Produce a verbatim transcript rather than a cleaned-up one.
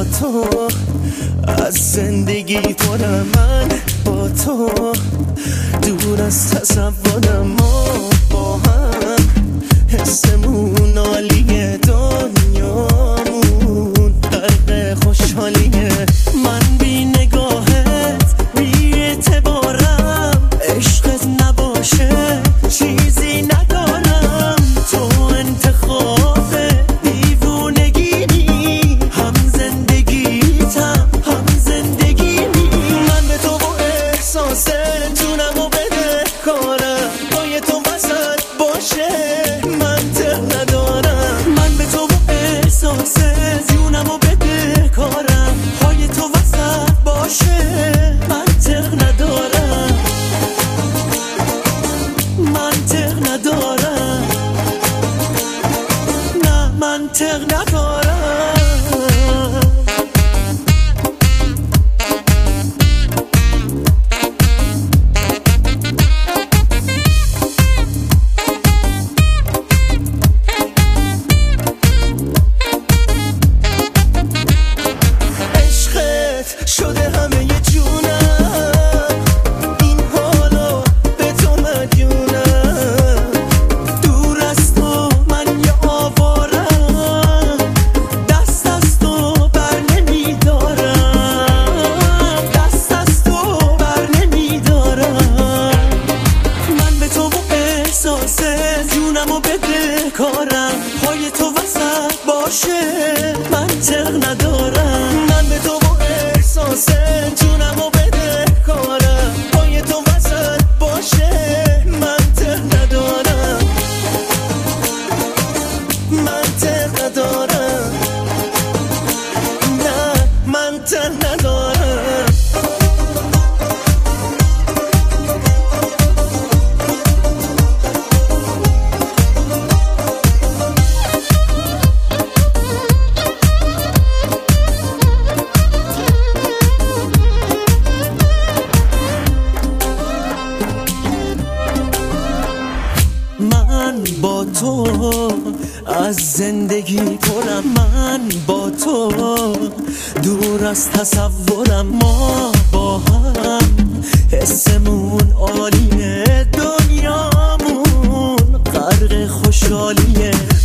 تو از زندگی پرم، من با تو دور از تصورم، ما با هم حسمون عالیه، دنیامون غرق خوشحالیه. من بی نگاهت بی اعتبارم، عشقت نباشه چیزی ندارم. تو انتخاب دیوونگی، هم زندگیتم هم زندگیمی. من به تو با احساس جونمو بده کارم، پای تو وسط باشه منطق ندارم. من به تو با احساس جونمو بده کارم، پای تو وسط باشه منطق ندارم، منطق ندارم، نه منطق ندارم. شده همه ی جونم، این حالا به تو مدیونم. دور از تو من یه آوارم، دست از تو بر نمیدارم، دست از تو بر نمیدارم. من به تو با احساس جونمو بده کارم، پای تو وسط باشه منطق ندارم. من به تو احساس جونمو بده کارم، پای تو وسط باشه منطق ندارم، منطق ندارم، نه منطق ندارم. من با تو از زندگی پرم، من با تو دور از تصورم، ما با هم حسمون عالیه، دنیامون غرق خوشحالیه.